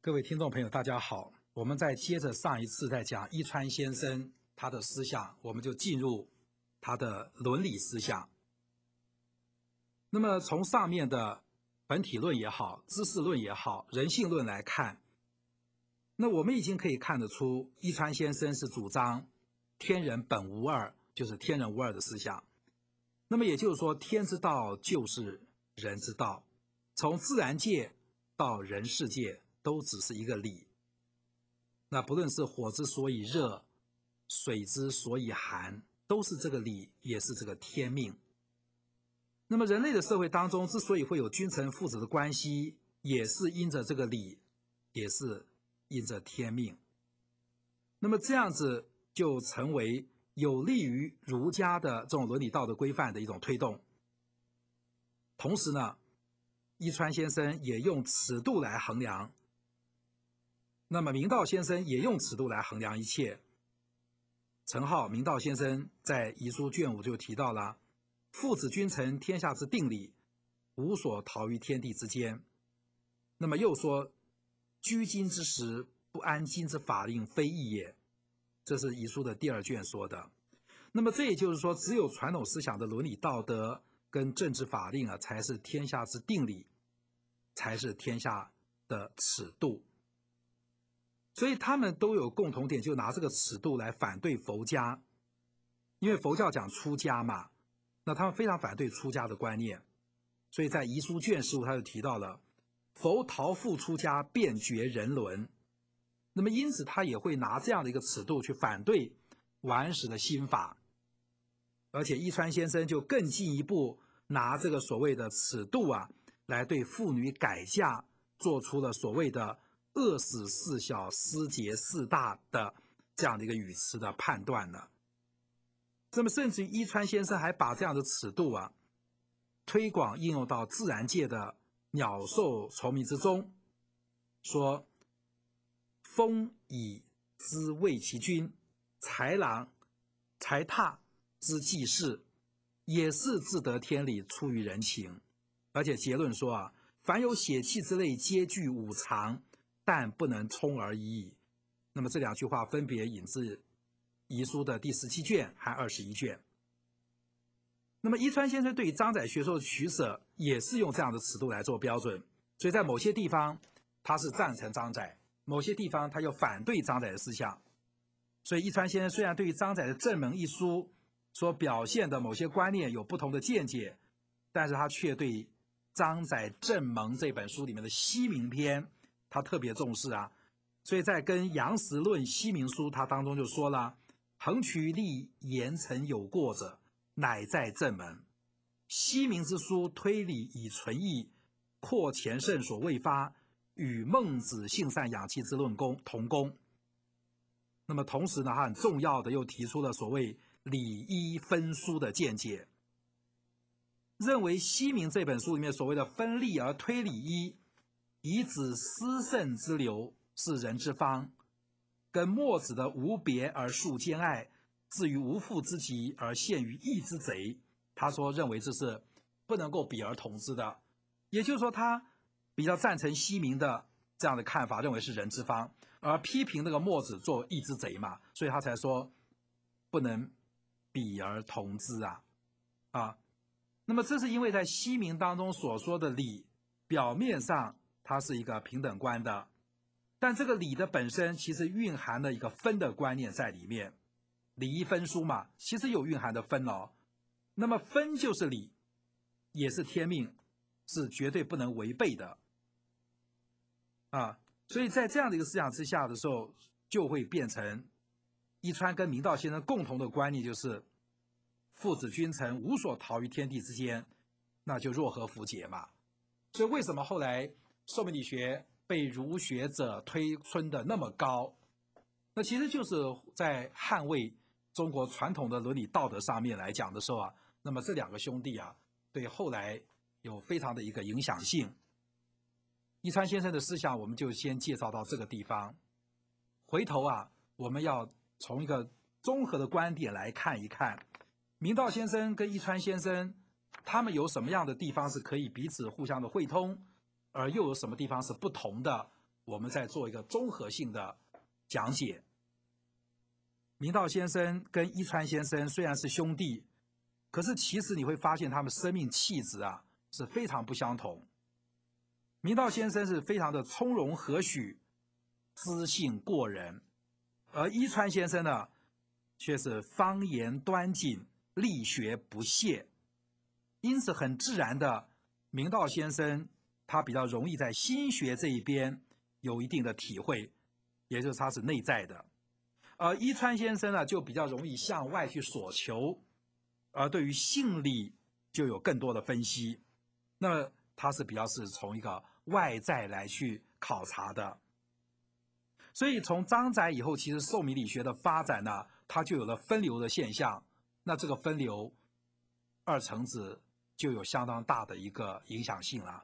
各位听众朋友，大家好。我们再接着上一次在讲伊川先生他的思想，我们就进入他的伦理思想。那么从上面的本体论也好，知识论也好，人性论来看，那我们已经可以看得出，伊川先生是主张天人本无二，就是天人无二的思想。那么也就是说，天之道就是人之道，从自然界到人世界都只是一个理。那不论是火之所以热，水之所以寒，都是这个理，也是这个天命。那么人类的社会当中之所以会有君臣父子的关系，也是因着这个理，也是因着天命。那么这样子就成为有利于儒家的这种伦理道德规范的一种推动。同时呢，伊川先生也用尺度来衡量，那么明道先生也用尺度来衡量一切。陈浩、明道先生在遗书卷5就提到了父子君臣天下之定理，无所逃于天地之间。那么又说居今之时，不安今之法令，非义也。这是遗书的第2卷说的。那么这也就是说，只有传统思想的伦理道德跟政治法令才是天下之定理，才是天下的尺度。所以他们都有共同点，就拿这个尺度来反对佛家。因为佛教讲出家嘛，那他们非常反对出家的观念。所以在遗书卷15他就提到了佛逃复出家，便绝人伦。那么因此他也会拿这样的一个尺度去反对王史的新法。而且伊川先生就更进一步拿这个所谓的尺度来对妇女改嫁做出了所谓的饿死4小，失节4大的这样的一个语词的判断呢。那么甚至于伊川先生还把这样的尺度推广应用到自然界的鸟兽虫鸣之中，说风以之谓其君，豺狼豺獺之济世，也是自得天理，出于人情。而且结论说凡有血气之类，皆具五常，但不能充而已矣。那么这2句话分别引自遗书的第17卷和21卷。那么伊川先生对于张载学说的取舍，也是用这样的尺度来做标准。所以在某些地方他是赞成张载，某些地方他又反对张载的思想。所以伊川先生虽然对于张载的《正门》一书所表现的某些观念有不同的见解，但是他却对张载《正门》这本书里面的西明篇他特别重视所以在跟杨时论西明书他当中就说了，横渠立言曾有过者，乃在正门。西明之书推理以纯义，扩前圣所未发，与孟子性善养气之论同工。那么同时呢，他很重要的又提出了所谓理一分殊的见解，认为西明这本书里面所谓的分立而推理一，以指私圣之流是人之方，跟墨子的无别而述兼爱，至于无父之极而陷于义之贼，他说认为这是不能够比而同之的。也就是说他比较赞成西明的这样的看法，认为是人之方，而批评那个墨子做义之贼嘛，所以他才说不能比而同之那么这是因为在西明当中所说的理，表面上它是一个平等观的，但这个理的本身其实蕴含了一个分的观念在里面。理一分殊嘛，其实有蕴含的分那么分就是理，也是天命，是绝对不能违背的所以在这样的一个思想之下的时候，就会变成伊川跟明道先生共同的观念，就是父子君臣无所逃于天地之间，那就若合符节嘛。所以为什么后来寿命理学被儒学者推崇的那么高，那其实就是在捍卫中国传统的伦理道德上面来讲的时候那么这2个兄弟对后来有非常的一个影响性。伊川先生的思想我们就先介绍到这个地方，回头我们要从一个综合的观点来看一看明道先生跟伊川先生他们有什么样的地方是可以彼此互相的汇通，而又有什么地方是不同的， 我们再做一个综合性的讲解。明道先生跟伊川先生虽然是兄弟，可是其实你会发现他们生命气质啊是非常不相同。明道先生是非常的从容和煦，知性过人，而伊川先生呢，却是方言端谨，力学不懈。因此很自然的，明道先生他比较容易在心学这一边有一定的体会，也就是他是内在的。而伊川先生呢，就比较容易向外去索求，而对于性理就有更多的分析。那么他是比较是从一个外在来去考察的。所以从张载以后，其实宋明理学的发展呢，它就有了分流的现象。那这个分流，二程子就有相当大的一个影响性了。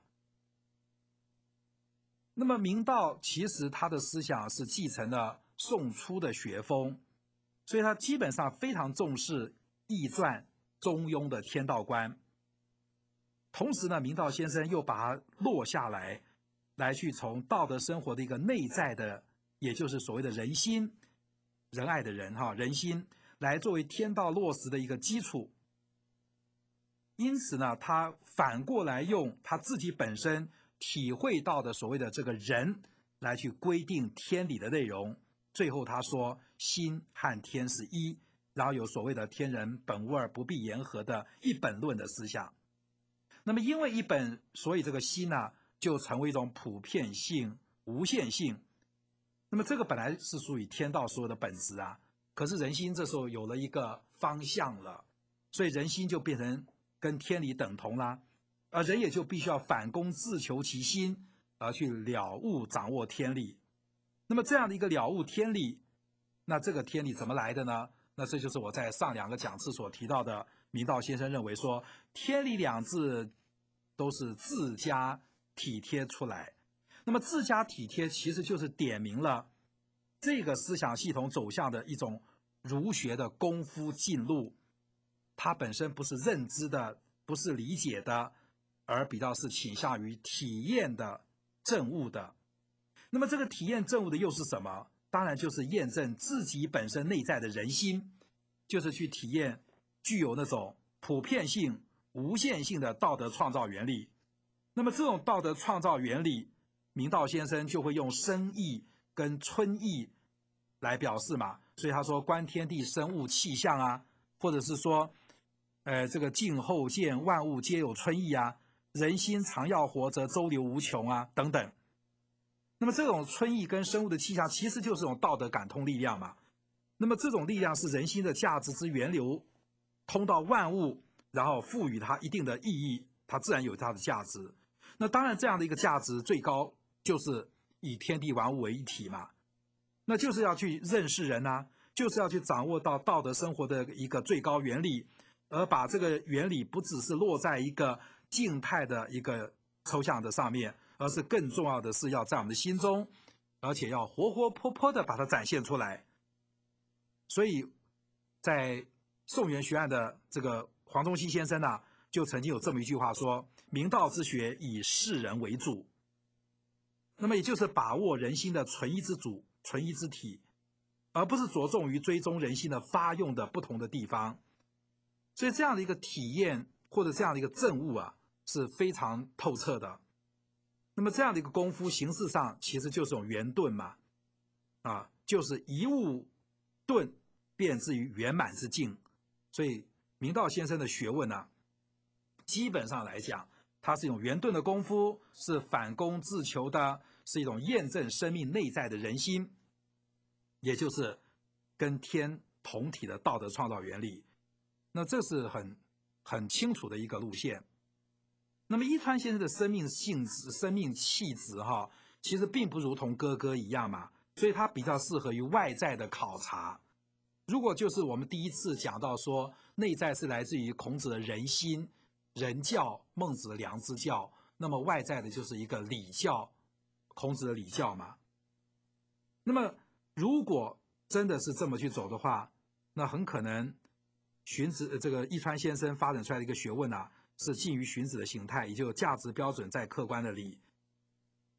那么明道其实他的思想是继承了宋初的学风，所以他基本上非常重视易传、中庸的天道观。同时呢，明道先生又把它落下来，来去从道德生活的一个内在的，也就是所谓的人心、仁爱的人人心，来作为天道落实的一个基础。因此呢，他反过来用他自己本身体会到的所谓的这个人来去规定天理的内容。最后他说心和天是一，然后有所谓的天人本无二，不必言和的一本论的思想。那么因为一本，所以这个心呢就成为一种普遍性、无限性。那么这个本来是属于天道所有的本质啊，可是人心这时候有了一个方向了，所以人心就变成跟天理等同啦，而人也就必须要反躬自求其心，而去了悟掌握天理。那么这样的一个了悟天理，那这个天理怎么来的呢？那这就是我在上2个讲次所提到的，明道先生认为说，天理2字都是自家体贴出来。那么自家体贴其实就是点明了这个思想系统走向的一种儒学的功夫进路，它本身不是认知的，不是理解的，而比较是倾向于体验的、证悟的。那么这个体验证悟的又是什么？当然就是验证自己本身内在的人心，就是去体验具有那种普遍性、无限性的道德创造原理。那么这种道德创造原理，明道先生就会用生意跟春意来表示嘛。所以他说观天地生物气象啊，或者是说这个静后见万物皆有春意啊，人心常要活则周流无穷啊等等。那么这种春意跟生物的气象其实就是这种道德感通力量嘛。那么这种力量是人心的价值之源流，通到万物，然后赋予它一定的意义，它自然有它的价值。那当然这样的一个价值最高就是以天地万物为一体嘛，那就是要去认识人啊，就是要去掌握到道德生活的一个最高原理，而把这个原理不只是落在一个静态的一个抽象的上面，而是更重要的是要在我们的心中，而且要活活泼泼的把它展现出来。所以在宋元学案的这个黄宗羲先生啊，就曾经有这么一句话说，明道之学以世人为主。那么也就是把握人心的纯一之主、纯一之体，而不是着重于追踪人心的发用的不同的地方。所以这样的一个体验或者这样的一个证悟啊，是非常透彻的。那么这样的一个功夫，形式上其实就是种圆顿嘛，就是一物顿便至于圆满之境。所以明道先生的学问啊，基本上来讲，它是一种圆顿的功夫，是反躬自求的，是一种验证生命内在的人心，也就是跟天同体的道德创造原理。那这是很清楚的一个路线。那么伊川先生的生命性质、生命气质其实并不如同哥哥一样嘛，所以他比较适合于外在的考察。如果就是我们第一次讲到说，内在是来自于孔子的人心、人教，孟子的良知教，那么外在的就是一个礼教，孔子的礼教嘛。那么如果真的是这么去走的话，那很可能荀子这个伊川先生发展出来的一个学问啊，是近于荀子的形态，也就是价值标准在客观的理。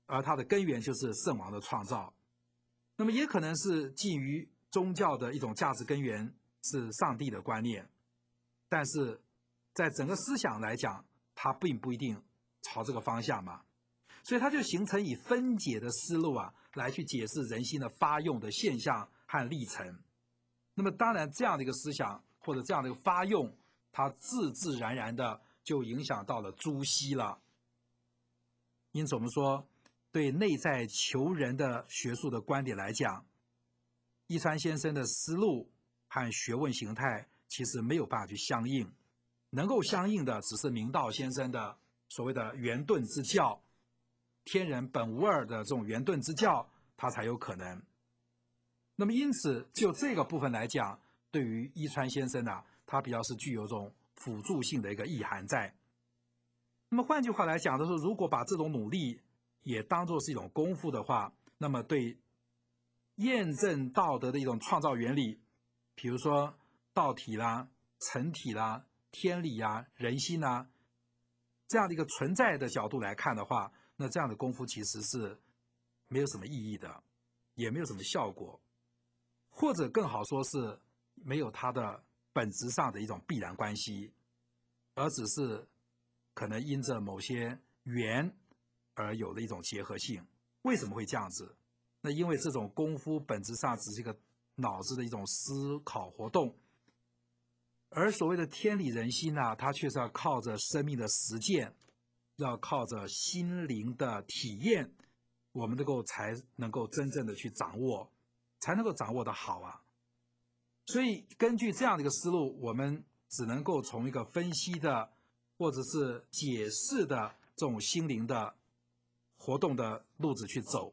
而它的根源就是圣王的创造。那么也可能是基于宗教的一种价值根源是上帝的观念，但是在整个思想来讲，它并不一定朝这个方向嘛，所以它就形成以分解的思路来去解释人心的发用的现象和历程。那么当然这样的一个思想或者这样的一个发用，它自自然然的就影响到了朱熹了。因此我们说，对内在求人的学术的观点来讲，一川先生的思路和学问形态其实没有办法去相应，能够相应的只是明道先生的所谓的圆顿之教，天人本无二的这种圆顿之教，它才有可能。那么因此就这个部分来讲，对于一川先生他比较是具有这种辅助性的一个意涵在。那么换句话来讲的是，如果把这种努力也当作是一种功夫的话，那么对验证道德的一种创造原理，比如说道体啦、成体啦、天理人心这样的一个存在的角度来看的话，那这样的功夫其实是没有什么意义的，也没有什么效果，或者更好说是没有它的本质上的一种必然关系，而只是可能因着某些缘而有的一种结合性。为什么会这样子？那因为这种功夫本质上只是一个脑子的一种思考活动，而所谓的天理人心它却是要靠着生命的实践，要靠着心灵的体验，我们才能够真正的去掌握，才能够掌握得好所以根据这样的一个思路，我们只能够从一个分析的或者是解释的这种心灵的活动的路子去走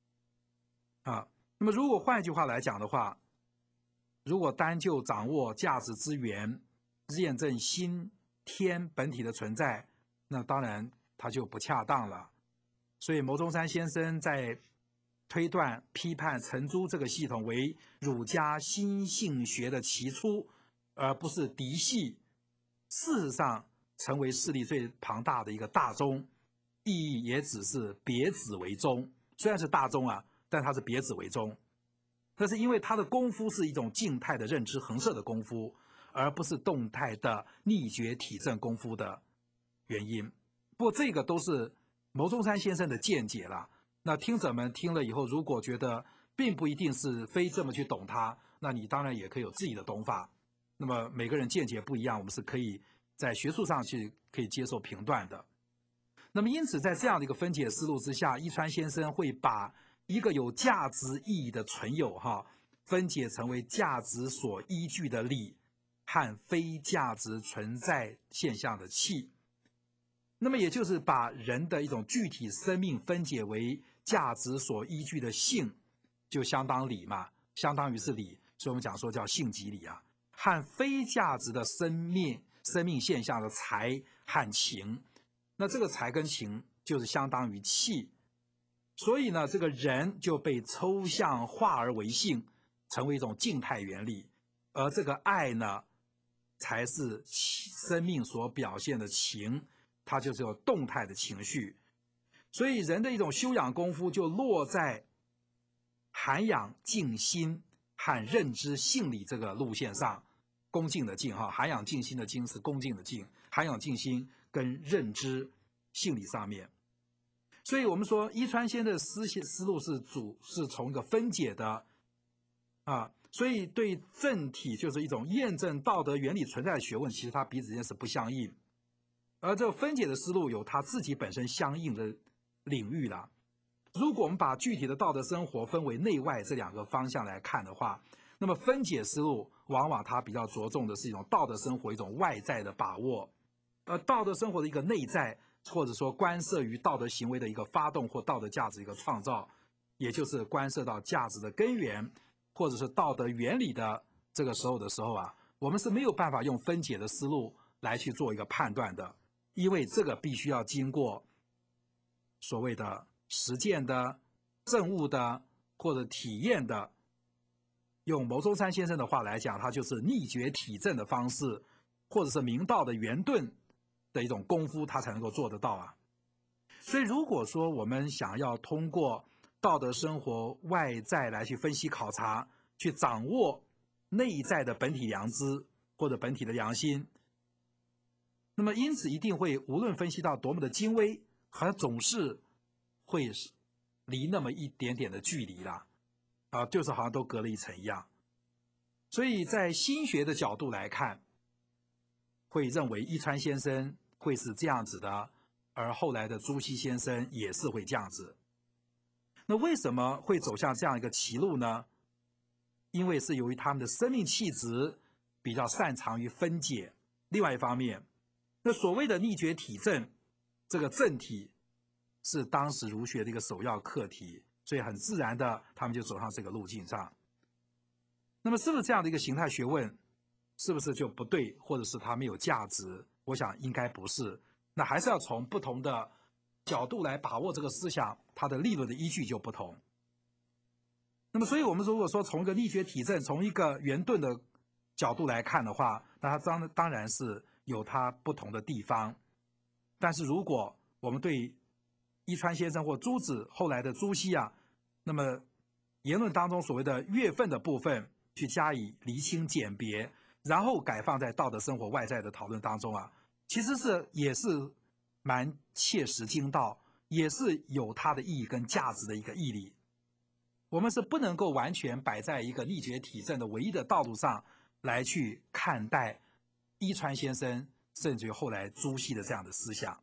那么如果换一句话来讲的话，如果单就掌握价值之源，验证心天本体的存在，那当然它就不恰当了。所以牟宗三先生在推断批判程朱这个系统为儒家心性学的起初，而不是嫡系，事实上成为势力最庞大的一个大宗，意义也只是别子为宗。虽然是大宗但它是别子为宗。这是因为他的功夫是一种静态的认知横射的功夫，而不是动态的逆觉体证功夫的原因。不过这个都是牟宗三先生的见解啦。那听者们听了以后，如果觉得并不一定是非这么去懂它，那你当然也可以有自己的懂法。那么每个人见解不一样，我们是可以在学术上去可以接受评断的。那么因此在这样的一个分解思路之下，一川先生会把一个有价值意义的存有分解成为价值所依据的理和非价值存在现象的气。那么也就是把人的一种具体生命分解为价值所依据的性，就相当理嘛，相当于是理，所以我们讲说叫性即理和非价值的生命现象的才和情，那这个才跟情就是相当于气。所以呢，这个人就被抽象化而为性，成为一种静态原理，而这个爱呢，才是生命所表现的情，它就是有动态的情绪。所以人的一种修养功夫就落在涵养静心和认知性理这个路线上。恭敬的敬涵养静心的敬是恭敬的敬，涵养静心跟认知性理上面。所以我们说一川先的思路是从一个分解的所以对正体就是一种验证道德原理存在的学问，其实它彼此之间是不相应，而这个分解的思路有它自己本身相应的领域了。如果我们把具体的道德生活分为内外这两个方向来看的话，那么分解思路往往它比较着重的是一种道德生活一种外在的把握，而道德生活的一个内在，或者说关涉于道德行为的一个发动或道德价值一个创造，也就是关涉到价值的根源或者是道德原理的这个时候我们是没有办法用分解的思路来去做一个判断的，因为这个必须要经过所谓的实践的证悟的或者体验的。用牟宗三先生的话来讲，它就是逆觉体证的方式，或者是明道的圆顿的一种功夫，他才能够做得到所以如果说我们想要通过道德生活外在来去分析考察，去掌握内在的本体良知或者本体的良心，那么因此一定会无论分析到多么的精微，好像总是会离那么一点点的距离啦，就是好像都隔了一层一样。所以在心学的角度来看，会认为伊川先生会是这样子的，而后来的朱熹先生也是会这样子。那为什么会走向这样一个歧路呢？因为是由于他们的生命气质比较擅长于分解。另外一方面，那所谓的逆觉体证，这个正体是当时儒学的一个首要课题，所以很自然的他们就走上这个路径上。那么是不是这样的一个形态学问，是不是就不对，或者是它没有价值？我想应该不是。那还是要从不同的角度来把握这个思想，它的立论的依据就不同。那么所以我们如果说从一个力学体证，从一个圆顿的角度来看的话，那它当然是有它不同的地方。但是如果我们对伊川先生或朱子后来的朱熹那么言论当中所谓的月份的部分去加以厘清鉴别，然后改放在道德生活外在的讨论当中其实也是蛮切实精到，也是有它的意义跟价值的一个义理。我们是不能够完全摆在一个力学体证的唯一的道路上来去看待伊川先生甚至于后来朱熹的这样的思想。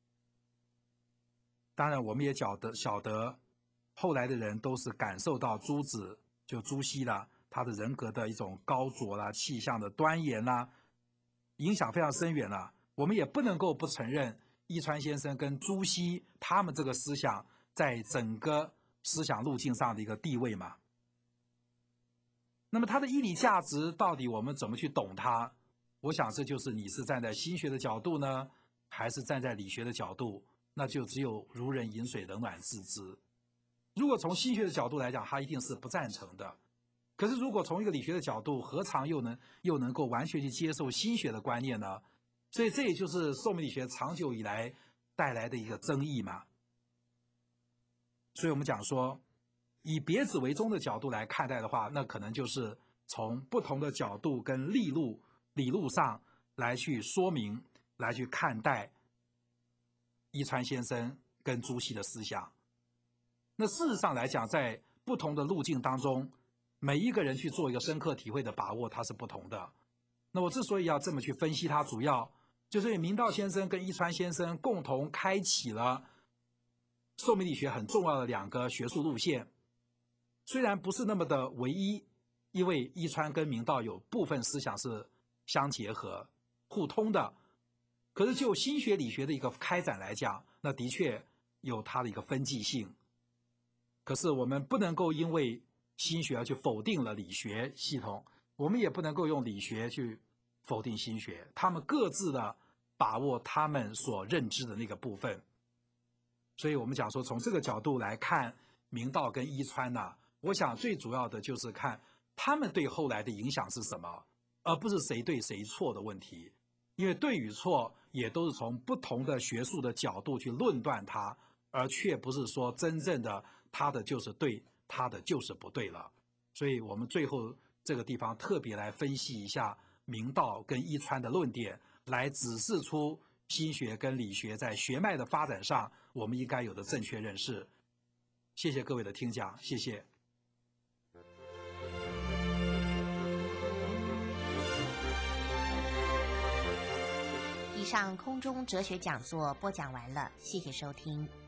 当然我们也晓得后来的人都是感受到朱子就朱熹他的人格的一种高卓气象的端严影响非常深远我们也不能够不承认伊川先生跟朱熹他们这个思想在整个思想路径上的一个地位嘛。那么它的义理价值到底我们怎么去懂它？我想这就是你是站在心学的角度呢，还是站在理学的角度，那就只有如人饮水，冷暖自知。如果从心学的角度来讲，他一定是不赞成的。可是如果从一个理学的角度，何尝又能够完全去接受心学的观念呢？所以这也就是寿命理学长久以来带来的一个争议嘛。所以我们讲说，以别子为宗的角度来看待的话，那可能就是从不同的角度跟理路上来去说明，来去看待伊川先生跟朱熹的思想。那事实上来讲，在不同的路径当中，每一个人去做一个深刻体会的把握，它是不同的。那我之所以要这么去分析它，主要就是明道先生跟伊川先生共同开启了寿命理学很重要的两个学术路线。虽然不是那么的唯一，因为伊川跟明道有部分思想是相结合、互通的，可是就心学理学的一个开展来讲，那的确有它的一个分际性。可是我们不能够因为心学而去否定了理学系统，我们也不能够用理学去否定心学，他们各自的把握他们所认知的那个部分。所以我们讲说，从这个角度来看明道跟伊川我想最主要的就是看他们对后来的影响是什么，而不是谁对谁错的问题。因为对与错也都是从不同的学术的角度去论断它，而却不是说真正的他的就是对，他的就是不对了。所以我们最后这个地方特别来分析一下明道跟伊川的论点，来指示出心学跟理学在学脉的发展上我们应该有的正确认识。谢谢各位的听讲，谢谢。 以上空中哲学讲座播讲完了，谢谢收听。